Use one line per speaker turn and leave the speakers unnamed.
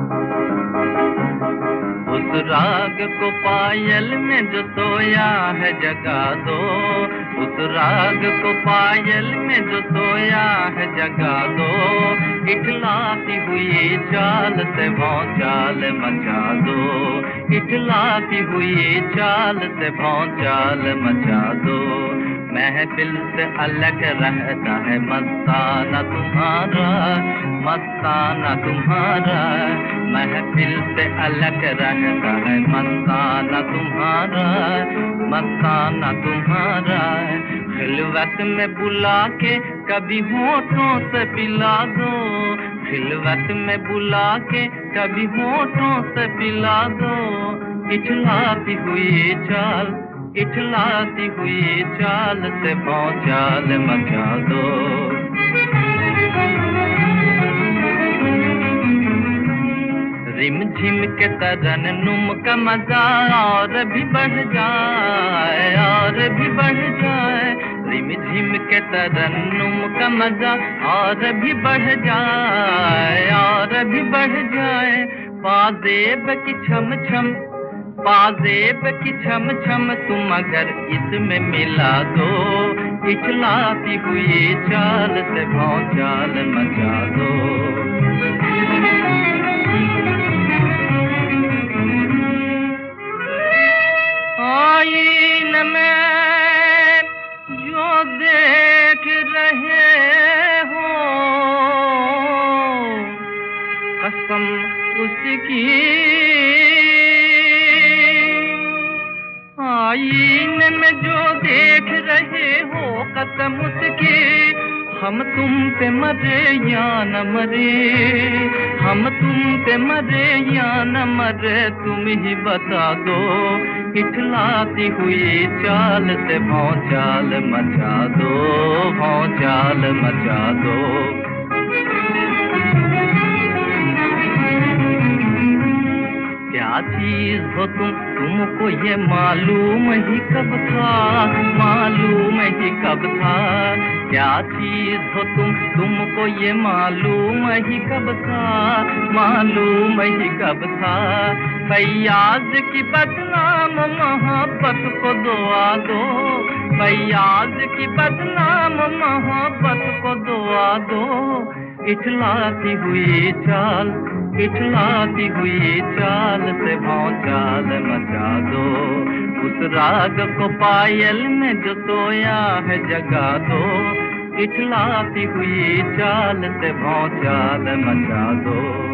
उस राग को पायल में जो सोया है जगा दो, उस राग को पायल में जो सोया है जगा दो। इठलाती हुई चाल से भौचाल मचा दो, इठलाती हुई चाल से भौचाल मचा दो। महफिल से अलग रहता है मस्ताना तुम्हारा, मस्ताना तुम्हारा। महफिल से अलग रहता है मस्ताना तुम्हारा, मस्ताना तुम्हारा। खिलवत में बुला के कभी होठों से पिला दो, खिलवत में बुला के कभी होठों से पिला दो। इठलाती हुई चाल, इठलाती हुई चाल से भौचाल मचा दो। रिमझिम के तरन्नुम का मजा और भी बढ़ जाए, और भी बढ़ जाए। रिमझिम के तरन्नुम का मजा और भी बढ़ जाए, और भी बढ़ जाए। पाजेब की छम छम, पाजेब की छम छम तुम अगर इसमें मिला दो। इठलाती हुई चाल से भौचाल मचा दो। आईने में जो देख रहे हो कसम उसकी, आईने में जो देख रहे हो कसम उसकी। हम तुम पे मरे या न मरे, हम तुम पे मरे या न मरे तुम ही बता दो। इठलाती हुई चाल से भौचाल मचा दो, भौचाल मचा दो। क्या चीज हो तुमको ये मालूम ही कब था, मालूम ही कब था। क्या चीज हो तुमको ये मालूम ही कब था, मालूम ही कब था। फैयाज की बदनाम मोहब्बत को दुआ दो, फैयाज की बदनाम मोहब्बत को दुआ दो। इठलाती हुई चाल, इठलाती हुई चाल से भौचाल मचा दो। उस राग को पायल में जो सोया है जगा दो। इठलाती हुई चाल से भौचाल मचा दो।